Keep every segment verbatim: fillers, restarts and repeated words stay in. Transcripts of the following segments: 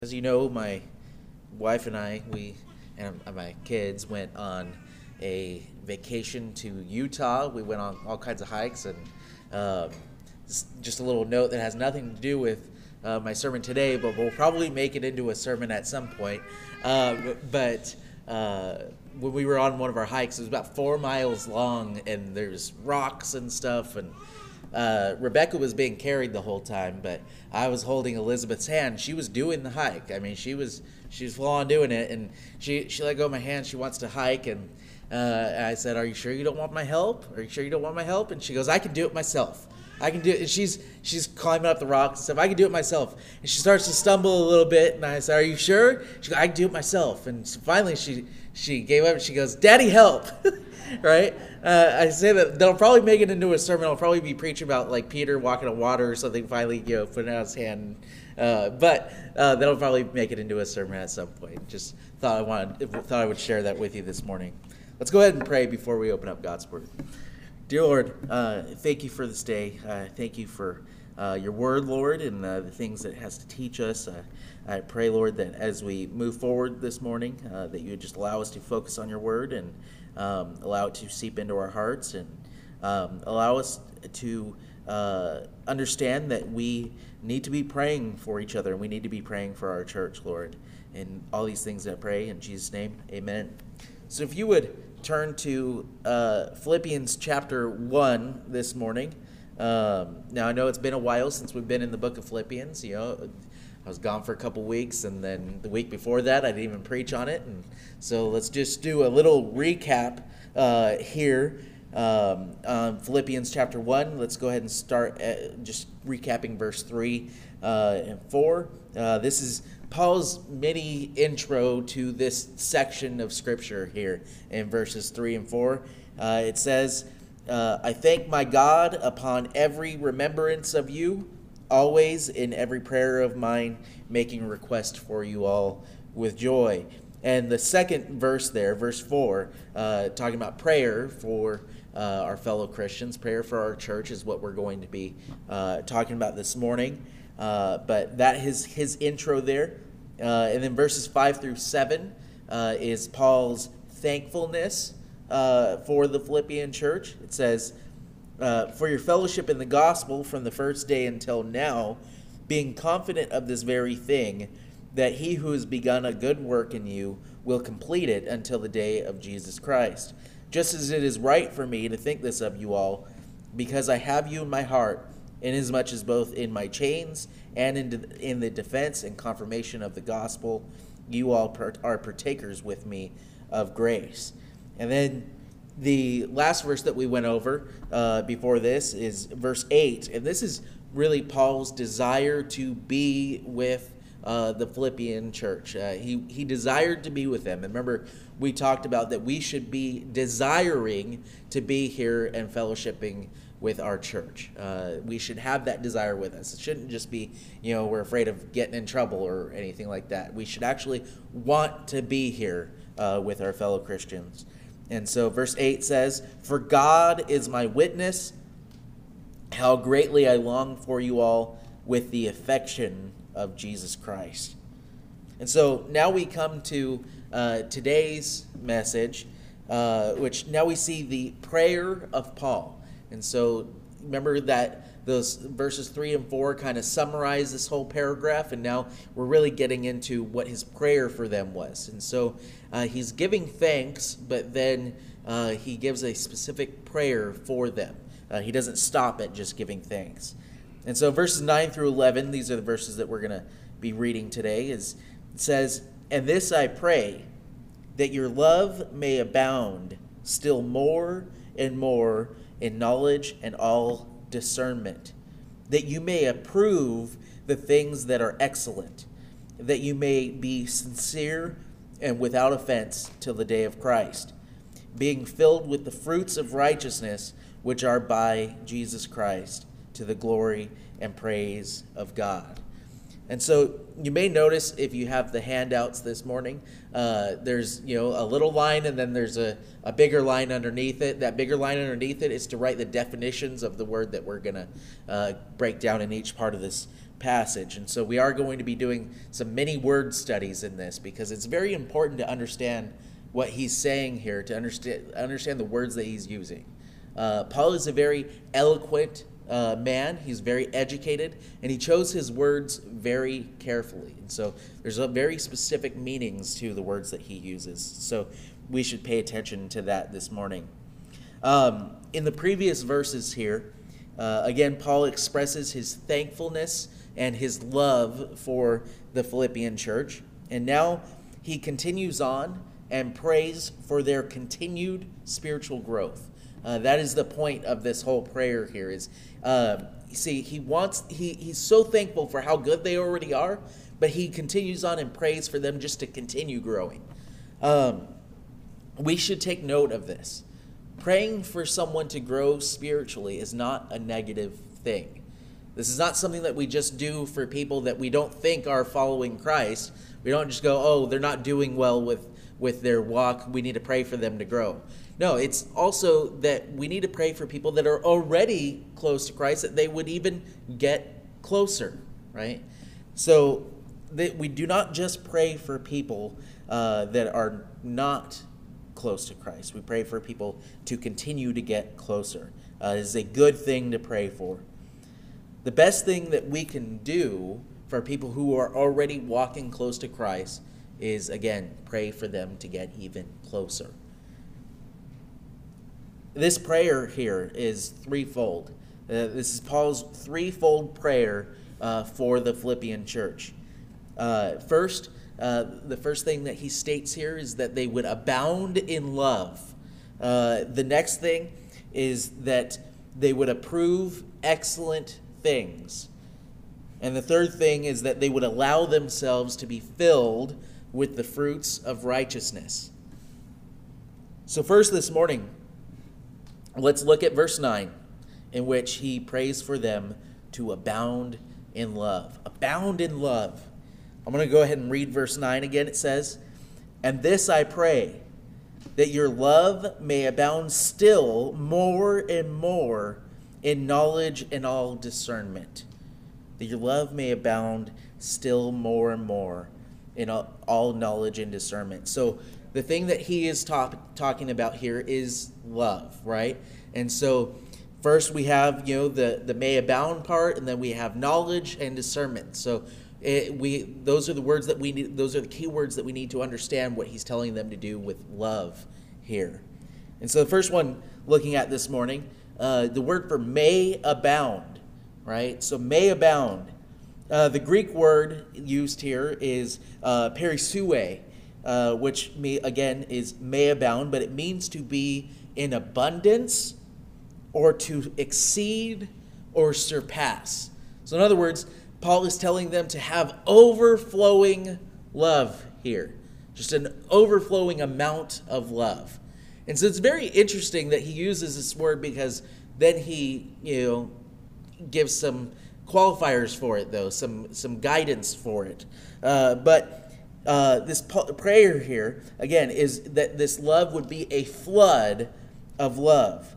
As you know, my wife and I, we and my kids went on a vacation to Utah. We went on all kinds of hikes, and um, just, just a little note that has nothing to do with uh, my sermon today, but we'll probably make it into a sermon at some point. Uh, but uh, when we were on one of our hikes, it was about four miles long, and there's rocks and stuff, and Uh, Rebecca was being carried the whole time, but I was holding Elizabeth's hand. She was doing the hike. I mean, she was she was full on doing it, and she she let go of my hand. She wants to hike, and uh, I said, "Are you sure you don't want my help? Are you sure you don't want my help?" And she goes, "I can do it myself. I can do it." And she's she's climbing up the rocks and stuff. "I can do it myself." And she starts to stumble a little bit, and I said, "Are you sure?" She goes, "I can do it myself." And so finally, she she gave up. And she goes, "Daddy, help!" Right? Uh, I say that they'll probably make it into a sermon. I'll probably be preaching about like Peter walking on water or something. Finally, you know, putting out his hand. Uh, but uh, that'll probably make it into a sermon at some point. Just thought I wanted, thought I would share that with you this morning. Let's go ahead and pray before we open up God's Word. Dear Lord, uh, thank you for this day. Uh, thank you for uh, your Word, Lord, and uh, the things that it has to teach us. Uh, I pray, Lord, that as we move forward this morning, uh, that you would just allow us to focus on your Word and Um, allow it to seep into our hearts, and um, allow us to uh, understand that we need to be praying for each other, and we need to be praying for our church, Lord. And all these things I pray in Jesus' name, amen. So if you would turn to uh, Philippians chapter one this morning. Um, now I know it's been a while since we've been in the book of Philippians. You know, I was gone for a couple weeks, and then the week before that, I didn't even preach on it. And so let's just do a little recap uh, here. Um, um, Philippians chapter one, let's go ahead and start at just recapping verse three uh, and four. Uh, this is Paul's mini intro to this section of Scripture here in verses three and four. Uh, it says, uh, I thank my God upon every remembrance of you, always in every prayer of mine, making request for you all with joy. And the second verse there, verse four, uh, talking about prayer for uh, our fellow Christians, prayer for our church is what we're going to be uh, talking about this morning. Uh, but that is his intro there. Uh, and then verses five through seven uh, is Paul's thankfulness uh, for the Philippian church. It says, Uh, for your fellowship in the gospel from the first day until now, being confident of this very thing, that he who has begun a good work in you will complete it until the day of Jesus Christ. Just as it is right for me to think this of you all, because I have you in my heart, inasmuch as both in my chains and in, de- in the defense and confirmation of the gospel, you all per- are partakers with me of grace. And then the last verse that we went over uh, before this is verse eight, and this is really Paul's desire to be with uh, the Philippian church. Uh, he, he desired to be with them. And remember, we talked about that we should be desiring to be here and fellowshipping with our church. Uh, we should have that desire with us. It shouldn't just be, you know, we're afraid of getting in trouble or anything like that. We should actually want to be here uh, with our fellow Christians. And so verse eight says, for God is my witness, how greatly I long for you all with the affection of Jesus Christ. And so now we come to uh, today's message, uh, which now we see the prayer of Paul. And so remember that those verses three and four kind of summarize this whole paragraph, and now we're really getting into what his prayer for them was. And so uh, he's giving thanks, but then uh, he gives a specific prayer for them. Uh, he doesn't stop at just giving thanks. And so verses nine through eleven, these are the verses that we're going to be reading today, is it says, and this I pray, that your love may abound still more and more in knowledge and all discernment, that you may approve the things that are excellent, that you may be sincere and without offense till the day of Christ, being filled with the fruits of righteousness which are by Jesus Christ, to the glory and praise of God. And so you may notice if you have the handouts this morning, uh, there's you know a little line and then there's a, a bigger line underneath it. That bigger line underneath it is to write the definitions of the word that we're going to uh, break down in each part of this passage. And so we are going to be doing some mini word studies in this because it's very important to understand what he's saying here, to understand understand the words that he's using. Uh, Paul is a very eloquent uh, man. He's very educated, and he chose his words very carefully. And so there's a very specific meanings to the words that he uses. So we should pay attention to that this morning. Um, in the previous verses here, uh, again, Paul expresses his thankfulness and his love for the Philippian church. And now he continues on and prays for their continued spiritual growth. Uh, that is the point of this whole prayer here. Is uh, see, he wants he he's so thankful for how good they already are, but he continues on and prays for them just to continue growing. Um, we should take note of this. Praying for someone to grow spiritually is not a negative thing. This is not something that we just do for people that we don't think are following Christ. We don't just go, oh, they're not doing well with, with their walk. We need to pray for them to grow. No, it's also that we need to pray for people that are already close to Christ, that they would even get closer, right? So that we do not just pray for people uh, that are not close to Christ. We pray for people to continue to get closer. Uh, it is a good thing to pray for. The best thing that we can do for people who are already walking close to Christ is, again, pray for them to get even closer. This prayer here is threefold. Uh, this is Paul's threefold prayer uh, for the Philippian church. Uh, first, uh, the first thing that he states here is that they would abound in love. Uh, the next thing is that they would approve excellent things. And the third thing is that they would allow themselves to be filled with the fruits of righteousness. So first this morning, let's look at verse nine, in which he prays for them to abound in love. Abound in love. I'm going to go ahead and read verse nine again. It says, "And this I pray, that your love may abound still more and more in knowledge and all discernment." That your love may abound still more and more in all, all knowledge and discernment. So the thing that he is talk, talking about here is love, right? And so first we have, you know, the, the may abound part, and then we have knowledge and discernment. So it, we those are the words that we need, those are the key words that we need to understand what he's telling them to do with love here. And so the first one looking at this morning, uh, the word for may abound, right? So may abound. Uh, the Greek word used here is uh, perisue, uh, which may, again is may abound, but it means to be in abundance or to exceed or surpass. So in other words, Paul is telling them to have overflowing love here. Just an overflowing amount of love. And so it's very interesting that he uses this word, because then he, you know, gives some qualifiers for it, though, some, some guidance for it. Uh, but uh, this prayer here, again, is that this love would be a flood of love.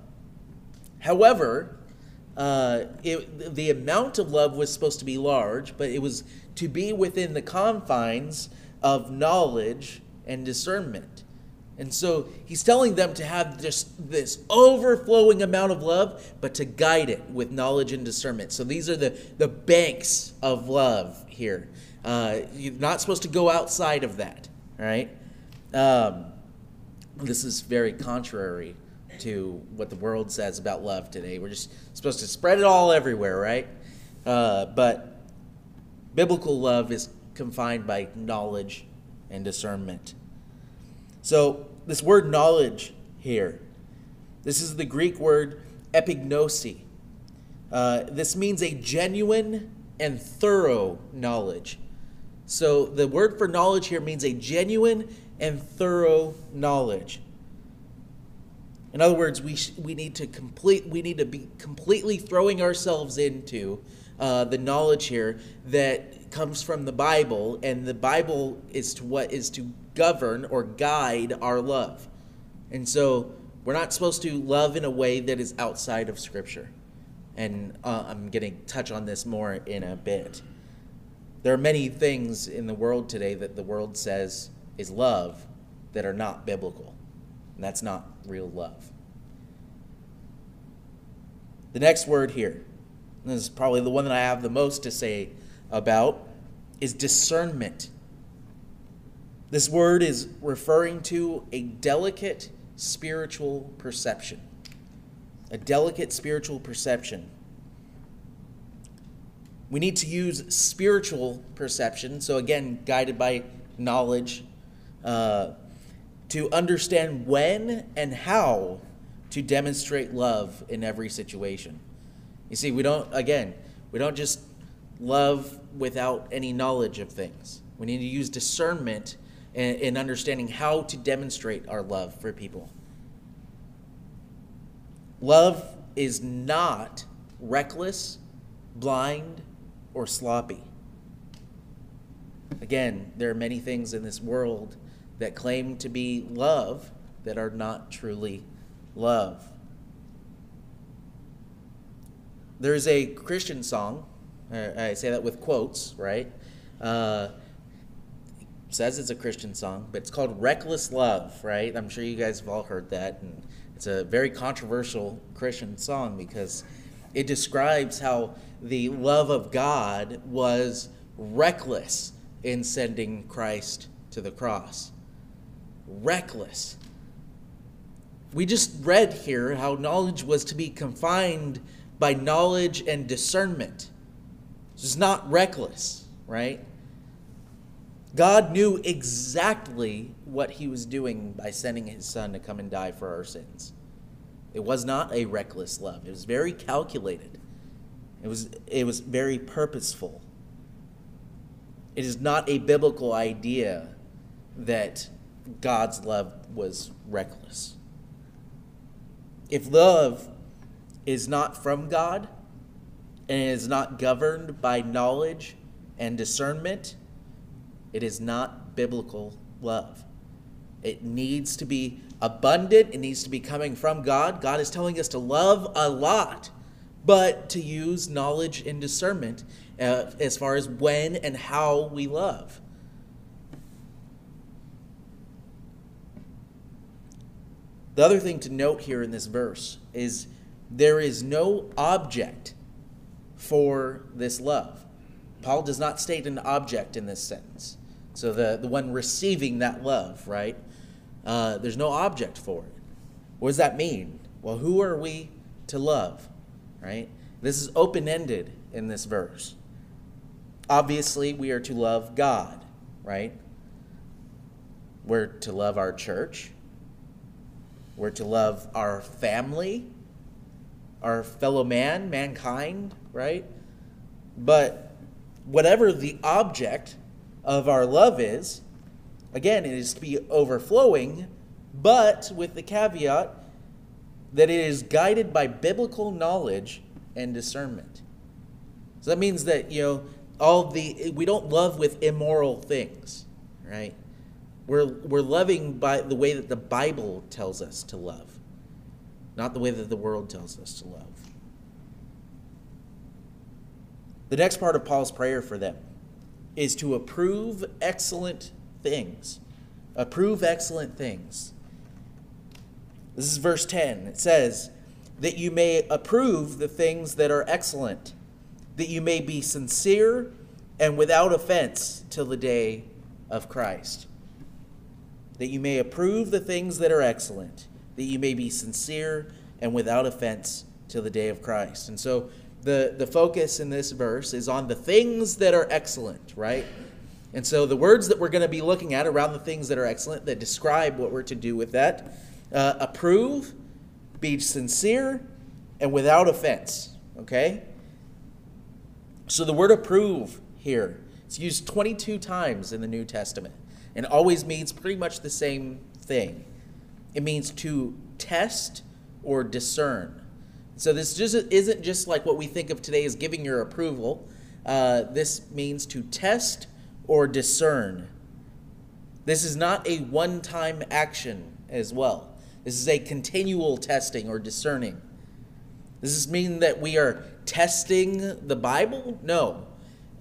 However, uh, it, the amount of love was supposed to be large, but it was to be within the confines of knowledge and discernment. And so he's telling them to have just this overflowing amount of love, but to guide it with knowledge and discernment. So these are the, the banks of love here. Uh, you're not supposed to go outside of that, right? Um, this is very contrary to what the world says about love today. We're just supposed to spread it all everywhere, right? Uh, but biblical love is confined by knowledge and discernment. So this word knowledge here, this is the Greek word epignosi. Uh, this means a genuine and thorough knowledge. So the word for knowledge here means a genuine and thorough knowledge. In other words, we sh- we need to complete we need to be completely throwing ourselves into uh, the knowledge here that comes from the Bible, and the Bible is to what is to govern or guide our love. And so we're not supposed to love in a way that is outside of Scripture. And uh, I'm going to touch on this more in a bit. There are many things in the world today that the world says is love that are not biblical. And that's not real love. The next word here, and this is probably the one that I have the most to say about, is discernment. This word is referring to a delicate spiritual perception. A delicate spiritual perception. We need to use spiritual perception, so again, guided by knowledge, uh, to understand when and how to demonstrate love in every situation. You see, we don't, again, we don't just love without any knowledge of things. We need to use discernment in, in understanding how to demonstrate our love for people. Love is not reckless, blind, or sloppy. Again, there are many things in this world that claim to be love that are not truly love. There's a Christian song, I say that with quotes, right? Uh, it says it's a Christian song, but it's called Reckless Love, right? I'm sure you guys have all heard that, and it's a very controversial Christian song because it describes how the love of God was reckless in sending Christ to the cross. Reckless. We just read here how knowledge was to be confined by knowledge and discernment. It's not reckless, right? God knew exactly what he was doing by sending his son to come and die for our sins. It was not a reckless love. It was very calculated. It was, it was very purposeful. It is not a biblical idea that God's love was reckless. If love is not from God and is not governed by knowledge and discernment, it is not biblical love. It needs to be abundant. It needs to be coming from God. God is telling us to love a lot, but to use knowledge and discernment uh, as far as when and how we love. The other thing to note here in this verse is there is no object for this love. Paul does not state an object in this sentence. So the, the one receiving that love, right? Uh, there's no object for it. What does that mean? Well, who are we to love, right? This is open-ended in this verse. Obviously, we are to love God, right? We're to love our church. We're to love our family, our fellow man, mankind, right? But whatever the object of our love is, again, it is to be overflowing, but with the caveat that it is guided by biblical knowledge and discernment. So that means that, you know, all the we don't love with immoral things, right? We're we're loving by the way that the Bible tells us to love, not the way that the world tells us to love. The next part of Paul's prayer for them is to approve excellent things. Approve excellent things. This is verse ten. It says, that you may approve the things that are excellent, that you may be sincere and without offense till the day of Christ. That you may approve the things that are excellent, that you may be sincere and without offense till the day of Christ. And so the, the focus in this verse is on the things that are excellent, right? And so the words that we're going to be looking at around the things that are excellent that describe what we're to do with that, uh, approve, be sincere, and without offense, okay? So the word approve here, it's used twenty-two times in the New Testament, and always means pretty much the same thing. It means to test or discern. So this just isn't just like what we think of today as giving your approval. Uh, this means to test or discern. This is not a one-time action as well. This is a continual testing or discerning. Does this mean that we are testing the Bible? No.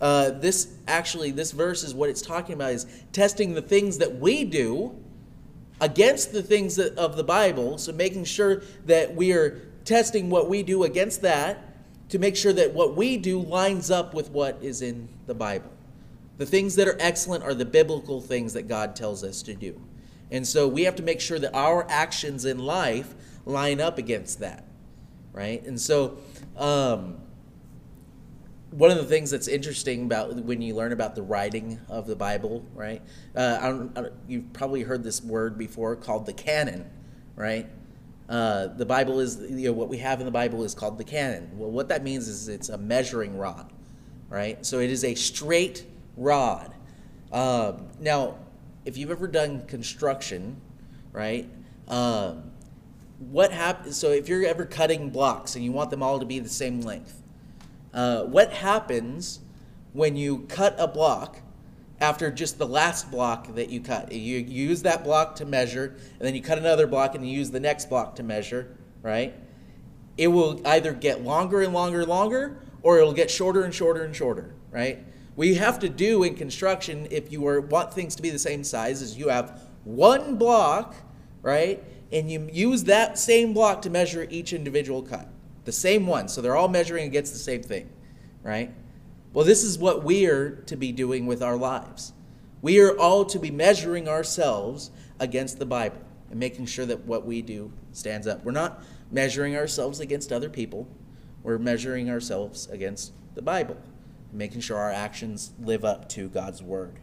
Uh, this actually, this verse is what it's talking about, is testing the things that we do against the things that, of the Bible. So making sure that we are testing what we do against that to make sure that what we do lines up with what is in the Bible. The things that are excellent are the biblical things that God tells us to do. And so we have to make sure that our actions in life line up against that, right? And so um, one of the things that's interesting about when you learn about the writing of the Bible, right? Uh, I don't, I don't, you've probably heard this word before called the canon, right? Uh, the Bible is, you know, what we have in the Bible is called the canon. Well, what that means is it's a measuring rod, right? So it is a straight rod. Um, now, if you've ever done construction, right? Um, what happens? So if you're ever cutting blocks and you want them all to be the same length, uh, what happens when you cut a block after just the last block that you cut? You, you use that block to measure, and then you cut another block and you use the next block to measure, right? It will either get longer and longer and longer, or it'll get shorter and shorter and shorter, right? What you have to do in construction, if you are, want things to be the same size, is you have one block, right? And you use that same block to measure each individual cut. The same one. So they're all measuring against the same thing, right? Well, this is what we are to be doing with our lives. We are all to be measuring ourselves against the Bible and making sure that what we do stands up. We're not measuring ourselves against other people. We're measuring ourselves against the Bible, making sure our actions live up to God's word.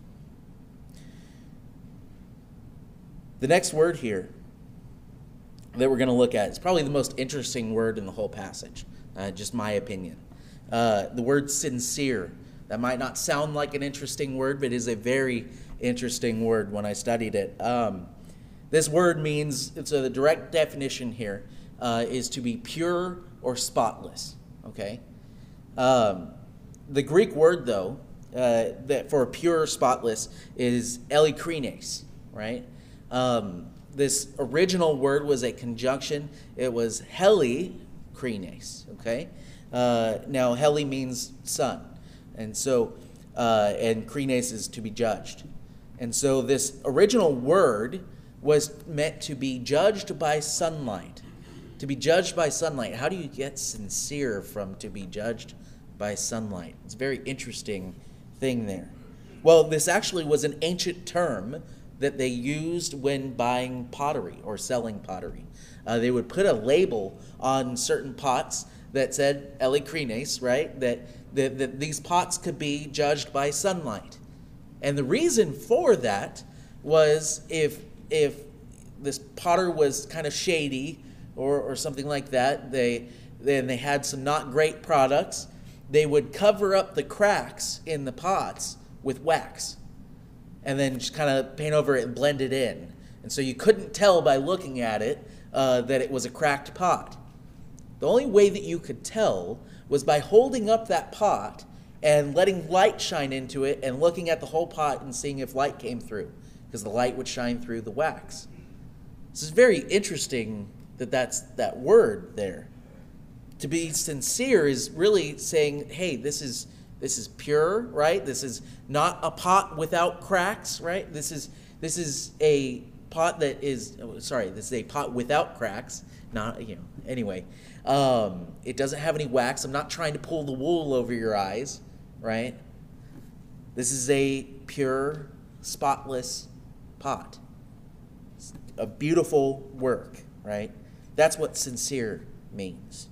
The next word here that we're going to look at is probably the most interesting word in the whole passage, uh, just my opinion. Uh, the word sincere. That might not sound like an interesting word, but it is a very interesting word when I studied it. Um, this word means, it's a, the direct definition here, uh, is to be pure or spotless, okay? Um, The Greek word, though, uh, that for pure, spotless, is eilikrines, right? Um, this original word was a conjunction. It was helikrines, okay? Uh, now, heli means sun, and so, uh, and krines is to be judged. And so this original word was meant to be judged by sunlight, to be judged by sunlight. How do you get sincere from to be judged by sunlight? It's a very interesting thing there. Well, this actually was an ancient term that they used when buying pottery or selling pottery. Uh, they would put a label on certain pots that said eilikrines, right? That, that, that these pots could be judged by sunlight. And the reason for that was if if this potter was kind of shady or, or something like that, they then they had some not great products, they would cover up the cracks in the pots with wax and then just kind of paint over it and blend it in. And so you couldn't tell by looking at it uh, that it was a cracked pot. The only way that you could tell was by holding up that pot and letting light shine into it and looking at the whole pot and seeing if light came through, because the light would shine through the wax. This is very interesting that that's that word there. To be sincere is really saying, hey, this is this is pure, right? This is not a pot without cracks, right? This is this is a pot that is oh, sorry, this is a pot without cracks. Not you know. Anyway, um, it doesn't have any wax. I'm not trying to pull the wool over your eyes, right? This is a pure, spotless pot. It's a beautiful work, right? That's what sincere means.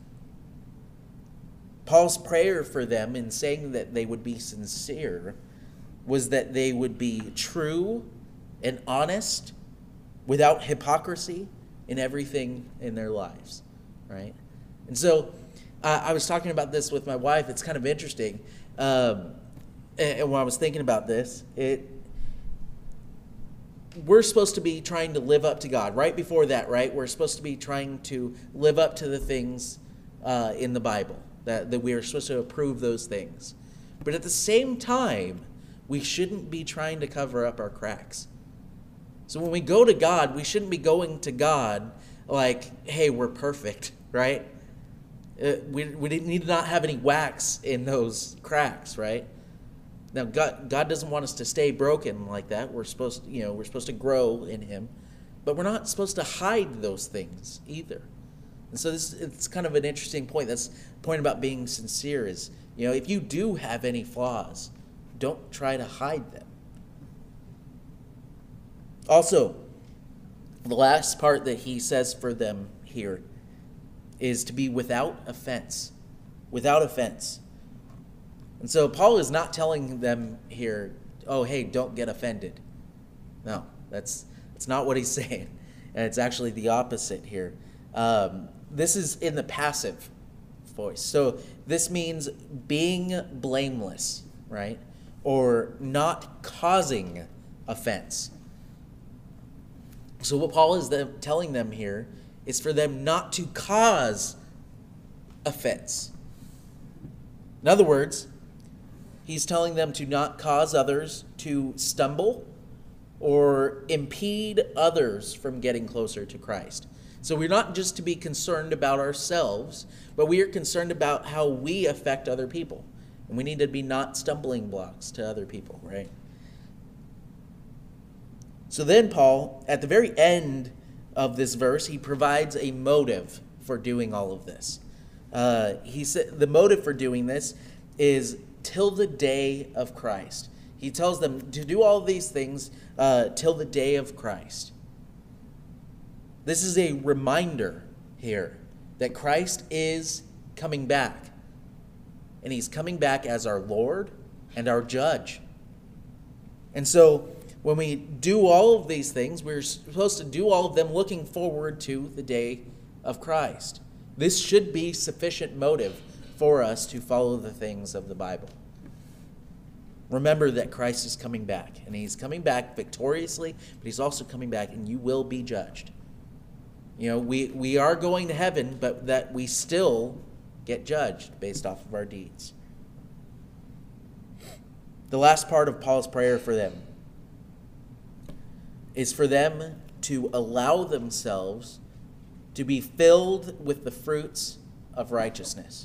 Paul's prayer for them in saying that they would be sincere was that they would be true and honest without hypocrisy in everything in their lives, right? And so uh, I was talking about this with my wife. It's kind of interesting. Um, and, and when I was thinking about this, it we're supposed to be trying to live up to God. Right before that, right? We're supposed to be trying to live up to the things uh, in the Bible. That, that we are supposed to approve those things. But at the same time, we shouldn't be trying to cover up our cracks. So when we go to God, we shouldn't be going to God like, hey, we're perfect, right? Uh, we, we need to not have any wax in those cracks, right? Now, God, God doesn't want us to stay broken like that. We're supposed to, you know, we're supposed to grow in him, but we're not supposed to hide those things either. And so this it's kind of an interesting point. That's the point about being sincere is, you know, if you do have any flaws, don't try to hide them. Also, the last part that he says for them here is to be without offense. Without offense. And so Paul is not telling them here, oh, hey, don't get offended. No, that's that's not what he's saying. And it's actually the opposite here. Um, this is in the passive voice. So this means being blameless, right? Or not causing offense. So what Paul is them, telling them here is for them not to cause offense. In other words, he's telling them to not cause others to stumble or impede others from getting closer to Christ. So we're not just to be concerned about ourselves, but we are concerned about how we affect other people. And we need to be not stumbling blocks to other people, right? So then Paul, at the very end of this verse, he provides a motive for doing all of this. Uh, he said the motive for doing this is till the day of Christ. He tells them to do all of these things uh, till the day of Christ. This is a reminder here that Christ is coming back. And he's coming back as our Lord and our judge. And so when we do all of these things, we're supposed to do all of them looking forward to the day of Christ. This should be sufficient motive for us to follow the things of the Bible. Remember that Christ is coming back, and he's coming back victoriously, but he's also coming back, and you will be judged. You know, we, we are going to heaven, but that we still get judged based off of our deeds. The last part of Paul's prayer for them is for them to allow themselves to be filled with the fruits of righteousness.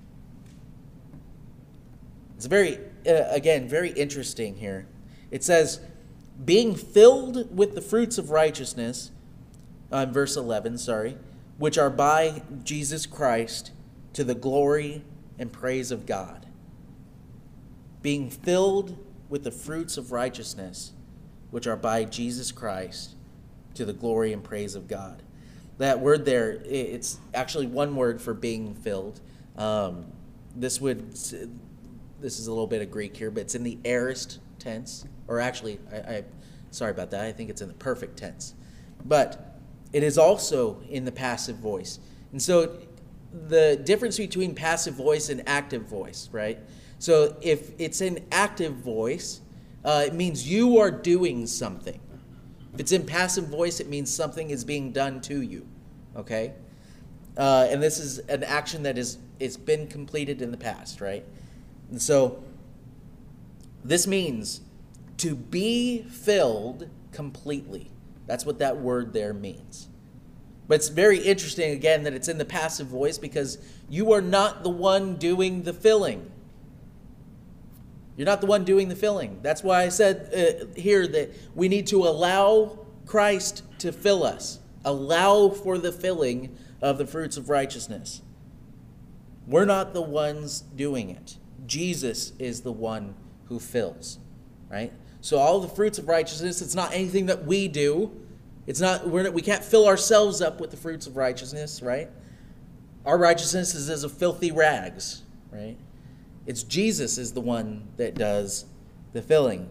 It's very, uh, again, very interesting here. It says, being filled with the fruits of righteousness, uh, verse eleven, sorry, which are by Jesus Christ to the glory and praise of God. Being filled with the fruits of righteousness, which are by Jesus Christ to the glory and praise of God. That word there, it's actually one word for being filled. Um, this would, this is a little bit of Greek here, but it's in the aorist tense, or actually, I, I sorry about that. I think it's in the perfect tense, but it is also in the passive voice. And so, the difference between passive voice and active voice, right? So if it's in active voice, uh, it means you are doing something. If it's in passive voice, it means something is being done to you, okay? Uh, and this is an action that is it's been completed in the past, right? And so this means to be filled completely. That's what that word there means. But it's very interesting, again, that it's in the passive voice because you are not the one doing the filling. You're not the one doing the filling. That's why I said uh, here that we need to allow Christ to fill us. Allow for the filling of the fruits of righteousness. We're not the ones doing it. Jesus is the one who fills, right? So all the fruits of righteousness, it's not anything that we do. It's not, we're not, we can't fill ourselves up with the fruits of righteousness, right? Our righteousness is as a filthy rags, right? It's Jesus is the one that does the filling.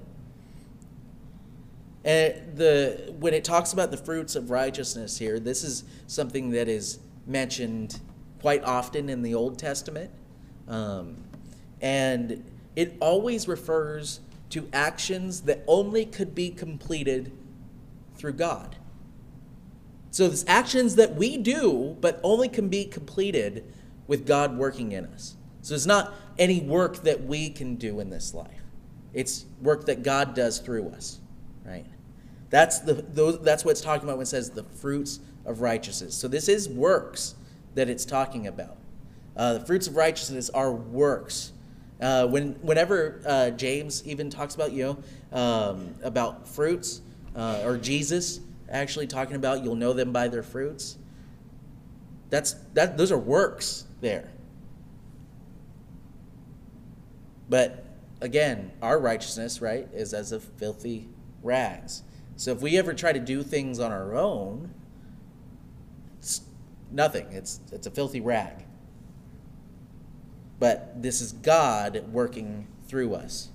And the when it talks about the fruits of righteousness here, this is something that is mentioned quite often in the Old Testament. Um, and it always refers to actions that only could be completed through God. So it's actions that we do, but only can be completed with God working in us. So it's not any work that we can do in this life. It's work that God does through us, right? That's the those, that's what it's talking about when it says the fruits of righteousness. So this is works that it's talking about. Uh, the fruits of righteousness are works. Uh, when whenever uh, James even talks about you know um, about fruits, uh, or Jesus actually talking about you'll know them by their fruits. That's that. Those are works there. But again, our righteousness, right, is as of filthy rags. So if we ever try to do things on our own, it's nothing. It's it's a filthy rag. But this is God working through us.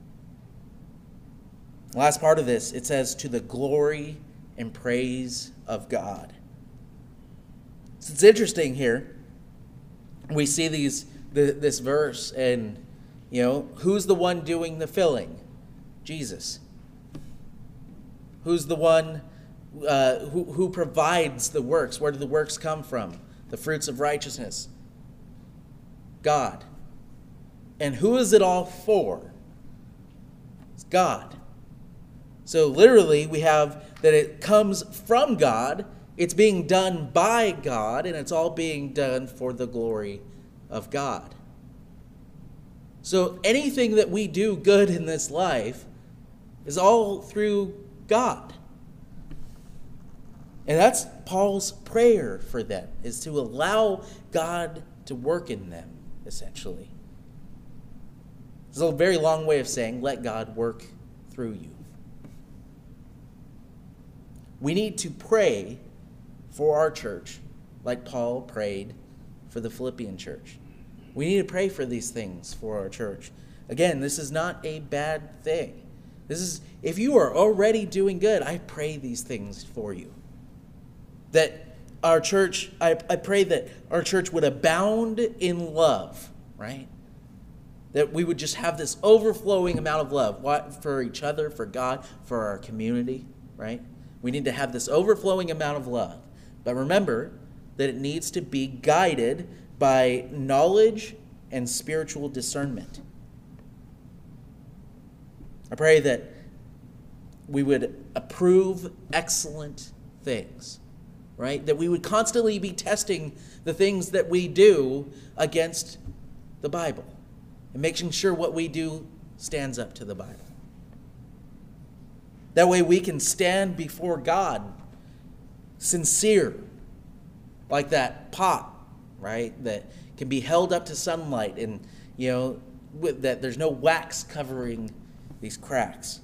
The last part of this, it says, to the glory and praise of God. So it's interesting here. We see these the, this verse, and you know, who's the one doing the filling? Jesus. Who's the one uh, who, who provides the works? Where do the works come from? The fruits of righteousness. God. And who is it all for? It's God. So literally we have that it comes from God, it's being done by God, and it's all being done for the glory of God. So anything that we do good in this life is all through God. And that's Paul's prayer for them, is to allow God to work in them, essentially. It's a very long way of saying, let God work through you. We need to pray for our church, like Paul prayed for the Philippian church. We need to pray for these things for our church. Again, this is not a bad thing. This is, if you are already doing good, I pray these things for you. That our church, I, I pray that our church would abound in love, right? That we would just have this overflowing amount of love for each other, for God, for our community, right? We need to have this overflowing amount of love. But remember that it needs to be guided by knowledge and spiritual discernment. I pray that we would approve excellent things, right? That we would constantly be testing the things that we do against the Bible and making sure what we do stands up to the Bible. That way we can stand before God sincere, like that pot, right? That can be held up to sunlight, and you know, with that there's no wax covering these cracks.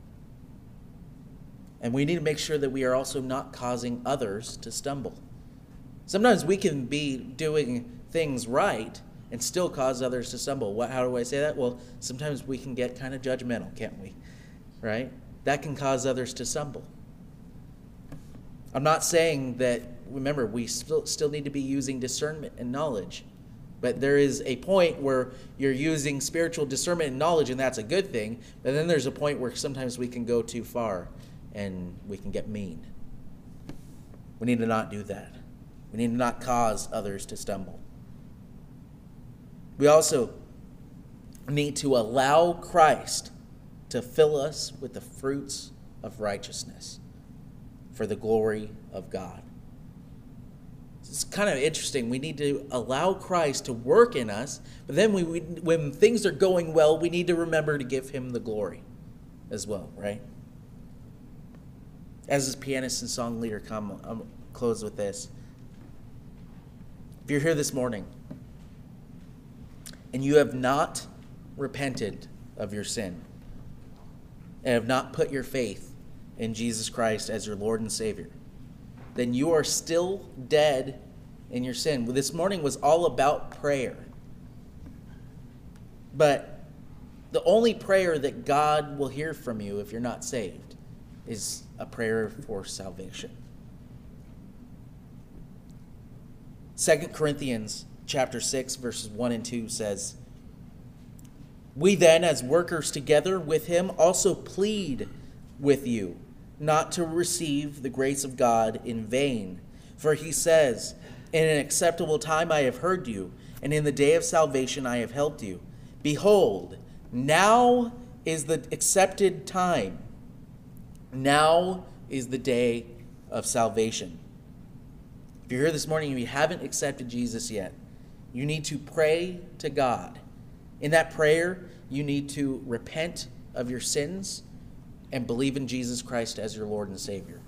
And we need to make sure that we are also not causing others to stumble. Sometimes we can be doing things right and still cause others to stumble. What, how do I say that? Well, sometimes we can get kind of judgmental, can't we? Right? That can cause others to stumble. I'm not saying that, remember, we still, still need to be using discernment and knowledge. But there is a point where you're using spiritual discernment and knowledge, and that's a good thing. But then there's a point where sometimes we can go too far and we can get mean. We need to not do that. We need to not cause others to stumble. We also need to allow Christ to fill us with the fruits of righteousness for the glory of God. It's kind of interesting. We need to allow Christ to work in us, but then we, we, when things are going well, we need to remember to give him the glory as well, right? As this pianist and song leader come, I'll close with this. If you're here this morning and you have not repented of your sin and have not put your faith in Jesus Christ as your Lord and Savior, then you are still dead in your sin. Well, this morning was all about prayer. But the only prayer that God will hear from you if you're not saved is a prayer for salvation. Second Corinthians chapter six, verses one and two says, "We then, as workers together with him, also plead with you not to receive the grace of God in vain. For he says, in an acceptable time I have heard you, and in the day of salvation I have helped you. Behold, now is the accepted time. Now is the day of salvation." If you're here this morning and you haven't accepted Jesus yet, you need to pray to God In that prayer, you need to repent of your sins and believe in Jesus Christ as your Lord and Savior.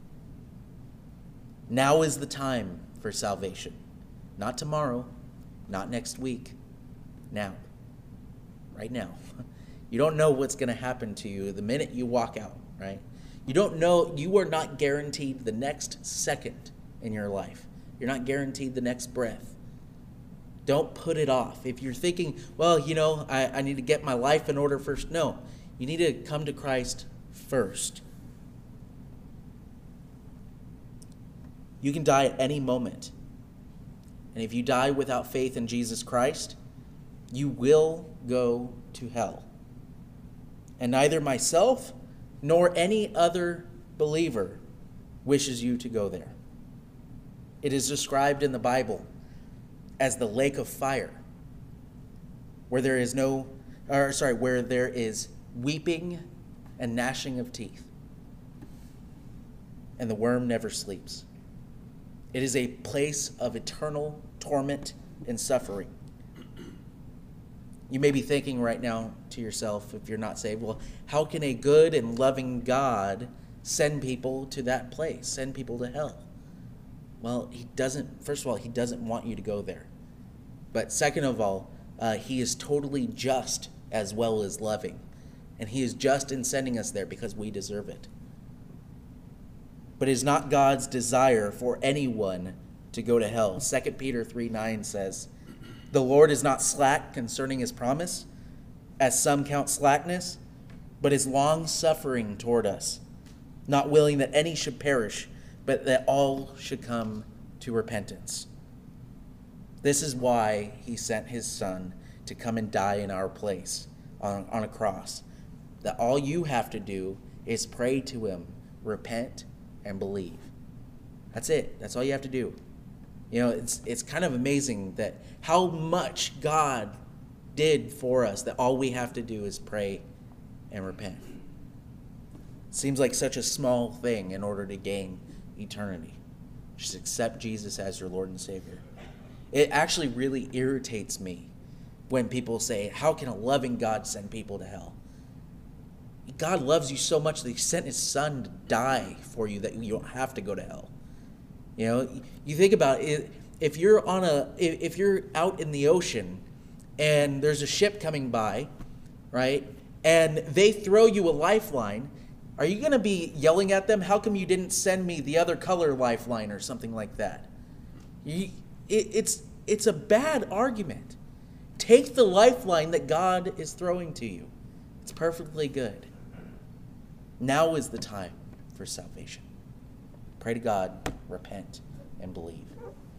Now is the time for salvation. Not tomorrow, not next week. Now. Right now. You don't know what's going to happen to you the minute you walk out, right? You don't know, you are not guaranteed the next second in your life. You're not guaranteed the next breath. Don't put it off. If you're thinking, well, you know, I, I need to get my life in order first. No, you need to come to Christ first. You can die at any moment. And if you die without faith in Jesus Christ, you will go to hell. And neither myself nor any other believer wishes you to go there. It is described in the Bible as the lake of fire, where there is no, or sorry, where there is weeping and gnashing of teeth, and the worm never sleeps. It is a place of eternal torment and suffering. You may be thinking right now to yourself, if you're not saved, well, how can a good and loving God send people to that place, send people to hell? Well, he doesn't, first of all, he doesn't want you to go there. But second of all, uh, he is totally just as well as loving. And he is just in sending us there because we deserve it. But it is not God's desire for anyone to go to hell. Second Peter three nine says, "The Lord is not slack concerning his promise, as some count slackness, but is long-suffering toward us, not willing that any should perish, but that all should come to repentance." This is why he sent his Son to come and die in our place on, on a cross. That all you have to do is pray to him, repent, and believe. That's it. That's all you have to do. You know, it's it's kind of amazing that how much God did for us, that all we have to do is pray and repent. Seems like such a small thing in order to gain eternity. Just accept Jesus as your Lord and Savior. It actually really irritates me when people say, how can a loving God send people to hell? God loves you so much that he sent his Son to die for you that you don't have to go to hell. You know, you think about it, if you're on a, if you're out in the ocean and there's a ship coming by, right, and they throw you a lifeline, are you going to be yelling at them, how come you didn't send me the other color lifeline or something like that? You, it, it's, it's a bad argument. Take the lifeline that God is throwing to you. It's perfectly good. Now is the time for salvation. Pray to God, repent, and believe.